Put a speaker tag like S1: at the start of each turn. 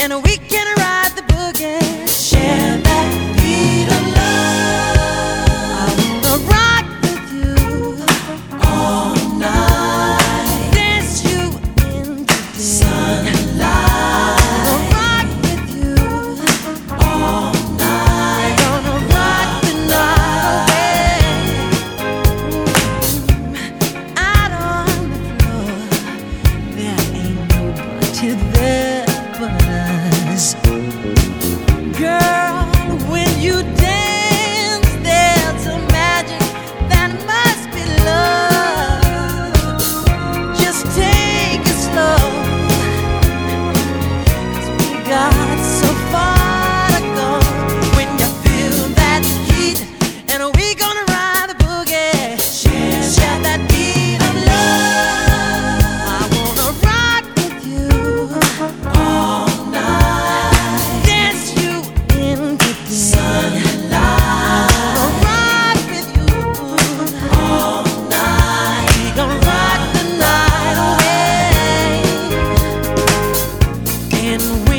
S1: and we can ride the boogie. Share that beat of love. I wanna rock with you all night. Dance you in the sunlight. I wanna rock with you all night. Gonna rock the night away. Out on the floor, there ain't nobody there but us. Girl, when you dance, there's a magic that must be love. Just take it slow, 'cause we got so far to go. When you feel that heat, and we gonna ride the boogie. Share that beat of love. I wanna rock with you all night. Dance you into the sunlight. I wanna rock with you all night. We gonna rock the night away. And